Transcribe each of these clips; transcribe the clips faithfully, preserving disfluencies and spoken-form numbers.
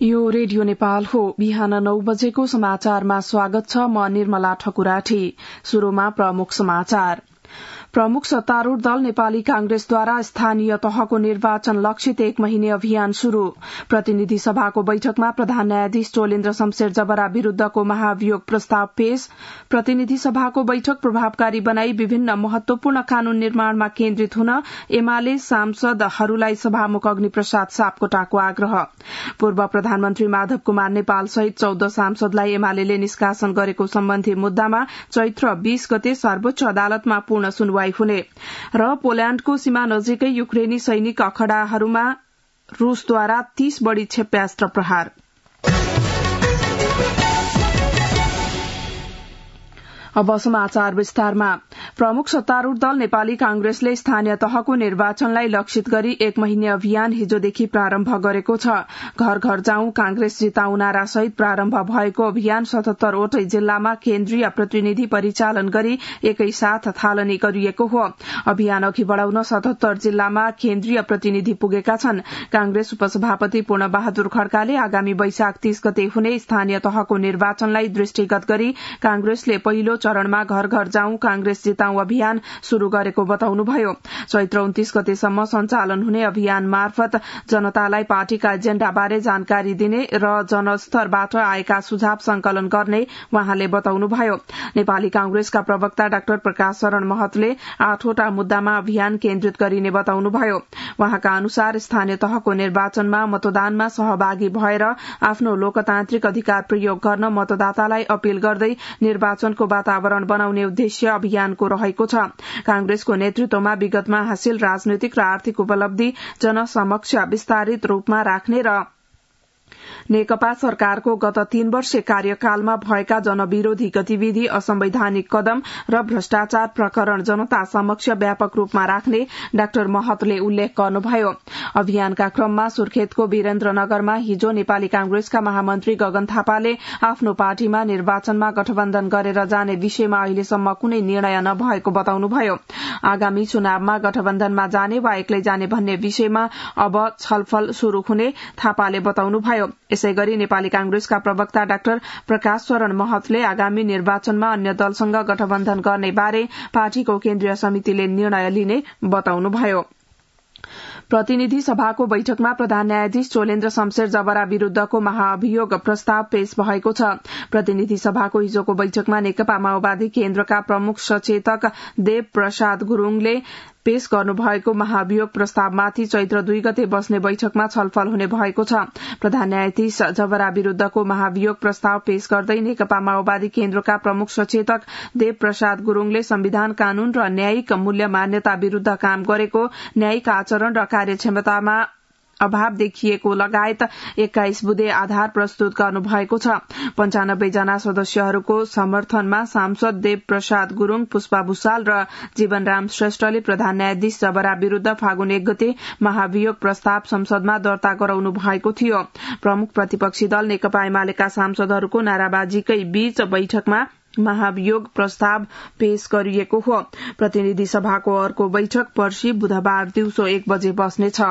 यो रेडियो नेपाल हो। बिहान नौ बजेको समाचारमा स्वागत छ। म निर्मला ठकुराठी। शुरूमा प्रमुख समाचार। प्रमुख सत्तारूढ़ दल नेपाली कांग्रेसद्वारा स्थानीय तहको निर्वाचन लक्षित एक महिने अभियान शुरू। प्रतिनिधि सभाको बैठकमा प्रधान न्यायाधीश चोलेन्द्र शमशेर जबरा विरूद्धको महाभियोग प्रस्ताव पेश। प्रतिनिधि सभाको बैठक प्रभावकारी बनाई विभिन्न महत्वपूर्ण कानून निर्माणमा केन्द्रित हुन एमाले सांसदहरूलाई सभामुख अग्निप्रसाद सापकोटाको आग्रह। पूर्व प्रधानमन्त्री माधव कुमार नेपाल सहित चौध सांसदलाई एमाले निष्कासन गरेको सम्बन्धी मुद्दामा चैत्र बीस गते सर्वोच्च अदालतमा पूर्ण सुनवाई हुने र पोल्याण्डको सीमा नजिकै युक्रेनी सैनिक अखड़ाहरूमा रूसद्वारा तीस बढ़ी क्षेप्यास्त्र प्रहार। अब समाचार विस्तारमा। प्रमुख सत्तारूढ़ दल नेपाली कांग्रेसले स्थानीय तहको निर्वाचनलाई लक्षित गरी एक महिने अभियान हिजोदेखि प्रारम्भ गरेको छ। घर घर जाउँ कांग्रेस जिताउ नारा सहित प्रारम्भ भएको अभियान सतहत्तरवटै जिल्लामा केन्द्रीय प्रतिनिधि परिचालन गरी एकैसाथ थालनी गरिएको हो। अभियान अघि बढ़ाउन सतहत्तर जिल्लामा केन्द्रीय प्रतिनिधि पुगेका छन्। कांग्रेस उपसभापति पूर्ण बहादुर खड्काले आगामी वैशाख तीस गते हुने स्थानीय तहको निर्वाचनलाई दृष्टिगत गरी कांग्रेसले पहिलो चरणमा घर घर जाउँ कांग्रेस जिताउ अभियान शुरू गरेको बताउनुभयो। चैत्र उन्तीस गतेसम्म सञ्चालन हुने अभियान मार्फत जनतालाई पार्टीका एजेण्डाबारे जानकारी दिने र जनस्तरबाट आएका सुझाव संकलन गर्ने वहाँले बताउनुभयो। नेपाली कांग्रेसका प्रवक्ता डाक्टर प्रकाश शरण महतले आठवटा मुद्दामा अभियान केन्द्रित गरिने बताउनुभयो। वहाँका अनुसार स्थानीय तहको निर्वाचनमा मतदानमा सहभागी भएर आफ्नो लोकतान्त्रिक अधिकार प्रयोग गर्न मतदातालाई अपील गर्दै निर्वाचनको वातावरण बनाउने उद्देश्य अभियानको रहेको छ। कांग्रेसको नेतृत्वमा विगतमा हासिल राजनैतिक र आर्थिक उपलब्धि जनसमक्ष विस्तारित रूपमा राख्ने र नेकपा सरकारको गत तीन वर्ष कार्यकालमा भएका जनविरोधी गतिविधि असंवैधानिक कदम र भ्रष्टाचार प्रकरण जनता समक्ष व्यापक रूपमा राख्ने डाक्टर महतले उल्लेख गर्नुभयो। अभियानका क्रममा सुर्खेतको वीरेन्द्रनगरमा हिजो नेपाली कांग्रेसका महामन्त्री गगन थापाले आफ्नो पार्टीमा निर्वाचनमा गठबन्धन गरेर जाने विषयमा अहिलेसम्म कुनै निर्णय नभएको बताउनुभयो। आगामी चुनावमा गठबन्धनमा जाने वा एक्लै जाने भन्ने विषयमा अब छलफल शुरू हुने थापाले बताउनुभयो। यसै गरी नेपाली कांग्रेसका प्रवक्ता डाक्टर प्रकाश शरण महतले आगामी निर्वाचनमा अन्य दलसँग गठबन्धन गर्ने बारे पार्टीको केन्द्रीय समितिले निर्णय लिने बताउनुभयो। प्रतिनिधि सभाको बैठकमा प्रधान न्यायाधीश चोलेन्द्र शमशेर जबरा विरूद्धको महाअभियोग प्रस्ताव पेश भएको छ। प्रतिनिधि सभाको हिजोको बैठकमा नेकपा माओवादी केन्द्रका प्रमुख सचेतक देव प्रसाद गुरूङले पेश गर्नुभएको महाभियोग प्रस्तावमाथि चैत्र दुई गते बस्ने बैठकमा छलफल हुने भएको छ। प्रधान न्यायाधीश जबरा विरूद्धको महाभियोग प्रस्ताव पेश गर्दै नेकपा माओवादी केन्द्रका प्रमुख सचेतक देव प्रसाद गुरूङले संविधान कानून र न्यायिक मूल्य मान्यता विरूद्ध काम गरेको, न्यायिक आचरण र कार्यक्षमतामा अभाव देखिएको लगायत एक्काइस बुँदे आधार प्रस्तुत गर्नुभएको छ। पञ्चानब्बे जना सदस्यहरूको समर्थनमा सांसद देव प्रसाद गुरूङ, पुष्पा भूषाल र जीवनराम श्रेष्ठले प्रधान न्यायाधीश जबरा विरूद्ध फागुन एक गते महाभियोग प्रस्ताव संसदमा दर्ता गराउनु भएको थियो। प्रमुख प्रतिपक्षी दल नेकपा एमालेका सांसदहरूको नाराबाजीकै बीच बैठकमा महाभियोग प्रस्ताव पेश गरिएको हो। प्रतिनिधि सभाको अर्को बैठक पर्सि बुधबार दिउँसो एक बजे बस्नेछ।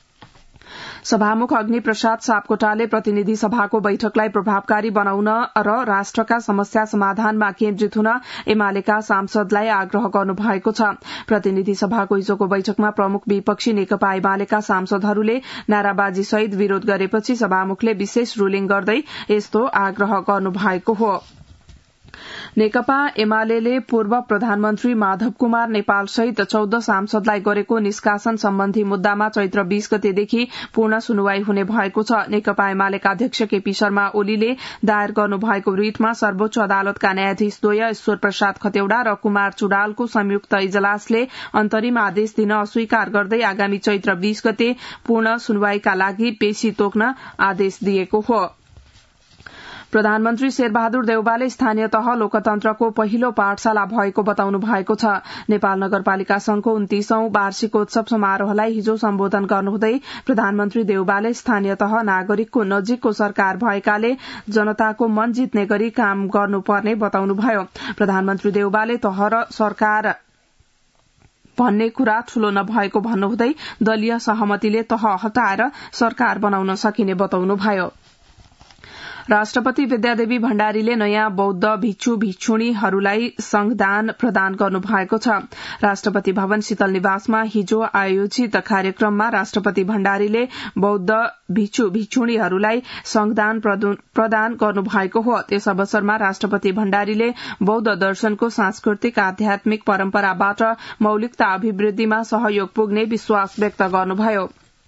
सभामुख अग्निप्रसाद सापकोटाले प्रतिनिधि सभाको बैठकलाई प्रभावकारी बनाउन र राष्ट्रका समस्या समाधानमा केन्द्रित हुन एमालेका सांसदलाई आग्रह गर्नु भएको छ। प्रतिनिधि सभाको हिजोको बैठकमा प्रमुख विपक्षी नेकपा एमालेका सांसदहरूले नाराबाजी सहित विरोध गरेपछि सभामुखले विशेष रूलिङ गर्दै यस्तो आग्रह गर्नु भएको हो। नेकपा एमाले पूर्व प्रधानमन्त्री माधव कुमार नेपाल सहित चौध सांसदलाई गरेको निष्कासन सम्बन्धी मुद्दामा चैत्र बीस गतेदेखि पूर्ण सुनवाई हुने भएको छ। नेकपा एमालेका अध्यक्ष केपी शर्मा ओलीले दायर गर्नुभएको रिटमा सर्वोच्च अदालतका न्यायाधीश द्वय ईश्वर प्रसाद खतेौड़ा र कुमार चुडालको संयुक्त इजलासले अन्तरिम आदेश दिन अस्वीकार गर्दै आगामी चैत्र बीस गते पूर्ण सुनवाईका लागि पेशी तोक्न आदेश दिएको हो। प्रधानमन्त्री शेरबहादुर देउवाले स्थानीय तह लोकतन्त्रको पहिलो पाठशाला भएको बताउनु भएको छ। नेपाल नगरपालिका संघको उन्तीसौं वार्षिकोत्सव समारोहलाई हिजो सम्बोधन गर्नुहुँदै प्रधानमन्त्री देउवाले स्थानीय तह नागरिकको नजिकको सरकार भएकाले जनताको मन जित्ने गरी काम गर्नुपर्ने बताउनुभयो। प्रधानमन्त्री देउवाले तह र सरकार भन्ने कुरा ठूलो नभएको भन्नुहुँदै दलीय सहमतिले तह हटाएर सरकार बनाउन सकिने बताउनुभयो। राष्ट्रपति विद्यादेवी भण्डारीले नयाँ बौद्ध भिक्षु भिक्षुणीहरूलाई संघदान प्रदान गर्नु भएको छ। राष्ट्रपति भवन शीतल निवासमा हिजो आयोजित कार्यक्रममा राष्ट्रपति भण्डारीले बौद्ध भिक्षु भिक्षुणीहरूलाई संघदान प्रदान गर्नु भएको हो। त्यस अवसरमा राष्ट्रपति भण्डारीले बौद्ध दर्शनको सांस्कृतिक आध्यात्मिक परम्पराबाट मौलिकता अभिवृद्धिमा सहयोग पुग्ने विश्वास व्यक्त गर्नुभयो।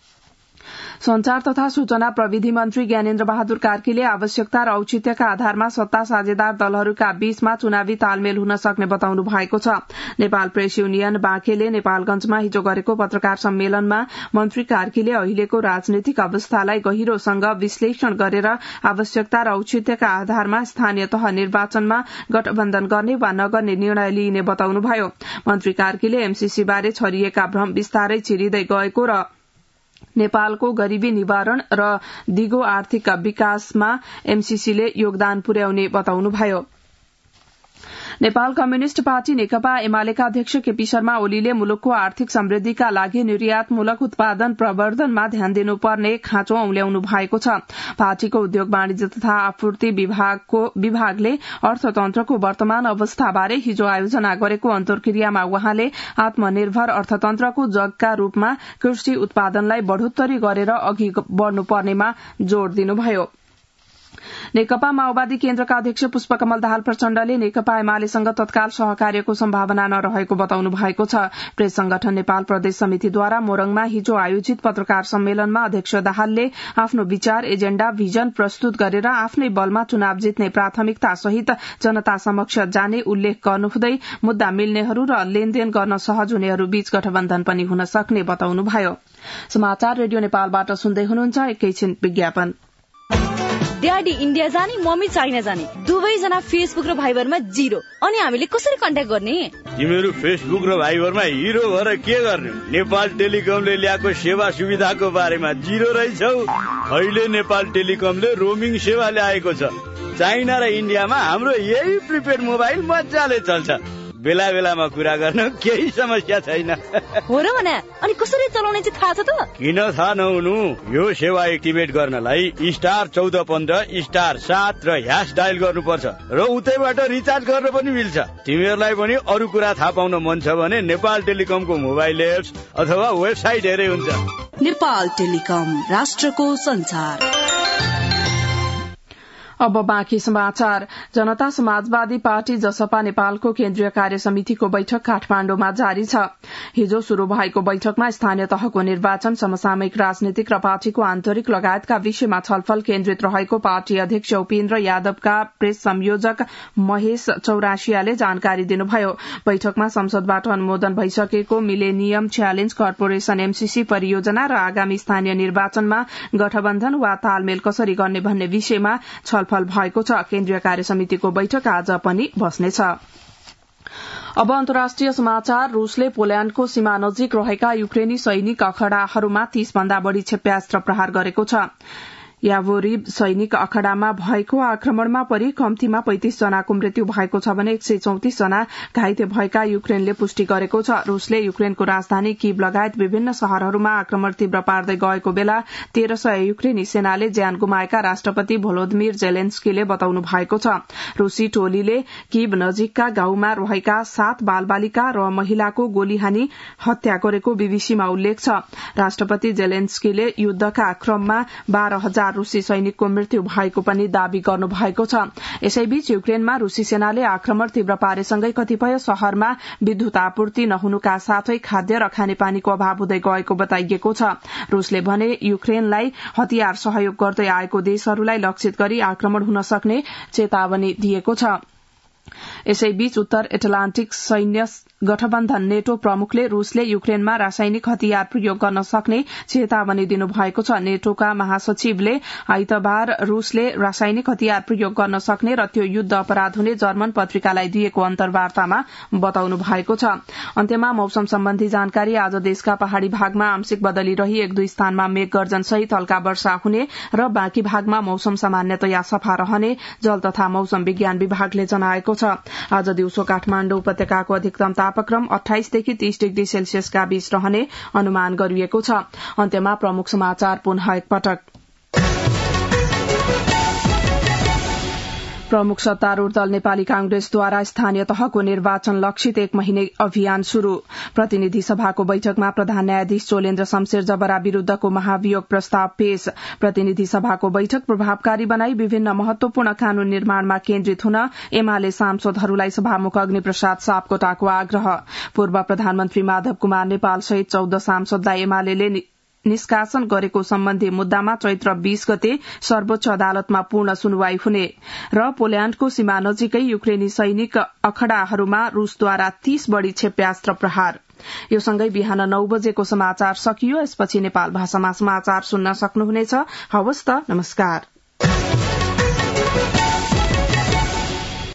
संचार तथा सूचना प्रविधि मन्त्री ज्ञानेन्द्र बहादुर कार्कीले आवश्यकता र औचित्यका आधारमा सत्ता साझेदार दलहरूका बीचमा चुनावी तालमेल हुन सक्ने बताउनु भएको छ। नेपाल प्रेस युनियन बाँकेले नेपालगंजमा हिजो गरेको पत्रकार सम्मेलनमा मन्त्री कार्कीले अहिलेको राजनीतिक अवस्थालाई गहिरोसँग विश्लेषण गरेर आवश्यकता र औचित्यका आधारमा स्थानीय तह निर्वाचनमा गठबन्धन गर्ने वा नगर्ने निर्णय लिइने बताउनुभयो। मन्त्री कार्कीले एमसीसी बारे छरिएका भ्रम बिस्तारै चिरिँदै गएको र नेपालको गरीबी निवारण र दिगो आर्थिक विकासमा एमसीसीले योगदान पुर्याउने बताउनुभयो। नेपाल कम्युनिष्ट पार्टी नेकपा एमालेका अध्यक्ष केपी शर्मा ओलीले मुलुकको आर्थिक समृद्धिका लागि निर्यातमूलक उत्पादन प्रवर्धनमा ध्यान दिनुपर्ने खाँचो औल्याउनु भएको छ। पार्टीको उद्योग वाणिज्य तथा आपूर्ति विभागको विभागले अर्थतन्त्रको वर्तमान अवस्थाबारे हिजो आयोजना गरेको अन्तर्क्रियामा वहाँले आत्मनिर्भर अर्थतन्त्रको जगका रूपमा कृषि उत्पादनलाई बढ़ोत्तरी गरेर अघि बढ़नुपर्नेमा जोड़ दिनुभयो। नेकपा माओवादी केन्द्रका अध्यक्ष पुष्पकमल दाहाल प्रचण्डले नेकपा एमालेसँग तत्काल सहकार्यको सम्भावना नरहेको बताउनु भएको छ। प्रेस संगठन नेपाल प्रदेश समितिद्वारा मोरङमा हिजो आयोजित पत्रकार सम्मेलनमा अध्यक्ष दाहालले आफ्नो विचार एजेण्डा भिजन प्रस्तुत गरेर आफ्नै बलमा चुनाव जित्ने प्राथमिकता सहित जनता समक्ष जाने उल्लेख गर्नुहुँदै मुद्दा मिल्नेहरू र लेनदेन गर्न सहज हुनेहरू बीच गठबन्धन पनि हुन सक्ने बताउनुभयो। समाचार रेडियो नेपालबाट सुन्दै हुनुहुन्छ। एकैछिन विज्ञापन। ड्याडी इन्डिया जाने मम्मी चाइना जाने दुवैजना फेसबुक र भाइबरमा जिरो। अनि हामीले कसरी कन्ट्याक्ट गर्ने? तिमीहरू फेसबुक र भाइबरमा हिरो भएर के गर्ने? नेपाल टेलिकमले ल्याएको सेवा सुविधाको बारेमा जिरो रहेछौ। अहिले नेपाल टेलिकमले रोमिङ सेवा ल्याएको छ। चाइना र इन्डियामा हाम्रो यही प्रिपेड मोबाइल मजाले चल्छ। बेला बेलामा कुरा गर्न केही समस्या छैन। हो र भने अनि कसरी चलाउने चाहिँ थाहा छ त? किन थाहा नहुनु? यो सेवा एक्टिभेट गर्नलाई स्टार चौध पन्ध्र स्टार सात र ह्यास डायल गर्नुपर्छ र उतैबाट रिचार्ज गर्न पनि मिल्छ। तिमीहरूलाई पनि अरू कुरा थाहा पाउन मन छ भने नेपाल टेलिकमको मोबाइल एप्स अथवा वेबसाइट हेरे हुन्छ। नेपाल टेलिकम, राष्ट्रको संचार। अब बाँकी समाचार। जनता समाजवादी पार्टी जसपा नेपालको केन्द्रीय कार्य समितिको बैठक काठमाण्डुमा जारी छ। हिजो शुरू भएको बैठकमा स्थानीय तहको निर्वाचन, समसामयिक राजनीतिक र पार्टीको आन्तरिक लगायतका विषयमा छलफल केन्द्रित रहेको पार्टी अध्यक्ष उपेन्द्र यादवका प्रेस संयोजक महेश चौरासियाले जानकारी दिनुभयो। बैठकमा संसदबाट अनुमोदन भइसकेको मिलेनियम च्यालेन्ज कर्पोरेशन एमसीसी परियोजना र आगामी स्थानीय निर्वाचनमा गठबन्धन वा तालमेल कसरी गर्ने भन्ने विषयमा छलफल भएको छ। केन्द्रीय कार्य समितिको बैठक आज पनि बस्नेछ। अब अन्तर्राष्ट्रिय समाचार। रूसले पोल्याण्डको सीमा नजिक रहेका युक्रेनी सैनिक अखडाहरूमा तीस भन्दा बढ़ी क्षेप्यास्त्र प्रहार गरेको छ। यावोरिब सैनिक अखडामा भएको आक्रमणमा परि कम्तीमा पैंतिस जनाको मृत्यु भएको छ भने एक सय चौतिस जना घाइते भएका युक्रेनले पुष्टि गरेको छ। रूसले युक्रेनको राजधानी कीव लगायत विभिन्न शहरहरूमा आक्रमण तीव्र पार्दै गएको बेला तेह्र सय युक्रेनी सेनाले ज्यान गुमाएका राष्ट्रपति भोलोदिमिर जेलेन्स्कीले बताउनु भएको छ। रूसी टोलीले कीव नजिकका गाउँमा रहेका सात बालबालिका र महिलाको गोली हानी हत्या गरेको बीबीसीमा उल्लेख छ। राष्ट्रपति जेलेन्स्कीले युद्धका क्रममा बाह्र हजार रूसी सैनिकको मृत्यु भएको पनि दावी गर्नु भएको छ। यसैबीच युक्रेनमा रूसी सेनाले आक्रमण तीव्र पारेसँगै कतिपय शहरमा विद्युत आपूर्ति नहुनुका साथै खाद्य र खानेपानीको अभाव हुँदै गएको बताइएको छ। रूसले भने युक्रेनलाई हतियार सहयोग गर्दै आएको देशहरूलाई लक्षित गरी आक्रमण हुन सक्ने चेतावनी दिएको छ। यसैबीच उत्तर एटलान्टिक सैन्य गठबन्धन नेटो प्रमुखले रूसले युक्रेनमा रासायनिक हतियार प्रयोग गर्न सक्ने चेतावनी दिनुभएको छ। नेटोका महासचिवले आइतबार रूसले रासायनिक हतियार प्रयोग गर्न सक्ने र त्यो युद्ध अपराध हुने जर्मन पत्रिकालाई दिएको अन्तर्वार्तामा बताउनु भएको छ। अन्त्यमा मौसम सम्बन्धी जानकारी। आज देशका पहाड़ी भागमा आंशिक बदली रही एक दुई स्थानमा मेघ गर्जन सहित हल्का वर्षा हुने र बाँकी भागमा मौसम सामान्यतया सफा रहने जल तथा मौसम विज्ञान विभागले जनाएको छ। आज दिउँसो काठमाण्डु उपत्यकाको अधिकतम तापक्रम अठाइसदेखि तीस डिग्री सेल्सियसका बीच रहने अनुमान गरिएको छ। अन्त्यमा प्रमुख समाचार पुनः एकपटक। प्रमुख सत्तारूढ़ दल नेपाली कांग्रेसद्वारा स्थानीय तहको निर्वाचन लक्षित एक महिने अभियान शुरू। प्रतिनिधि सभाको बैठकमा प्रधान न्यायाधीश चोलेन्द्र शमशेर जबरा विरूद्धको महाभियोग प्रस्ताव पेश। प्रतिनिधि सभाको बैठक प्रभावकारी बनाई विभिन्न महत्वपूर्ण कानून निर्माणमा केन्द्रित हुन एमाले सांसदहरूलाई सभामुख अग्निप्रसाद सापकोटाको आग्रह। पूर्व प्रधानमन्त्री माधव कुमार नेपाल सहित चौध सांसदलाई एमाले निष्कासन गरेको सम्बन्धी मुद्दामा चैत्र बीस गते सर्वोच्च अदालतमा पूर्ण सुनवाई हुने र पोल्याण्डको सीमा नजिकै युक्रेनी सैनिक अखड़ाहरूमा रूसद्वारा तीस बढ़ी क्षेप्यास्त्र प्रहार। यो सँगै बिहान नौ बजेको समाचार सकियो। यसपछि नेपाल भाषामा समाचार सुन्न सक्नुहुनेछ। हवस् त, नमस्कार।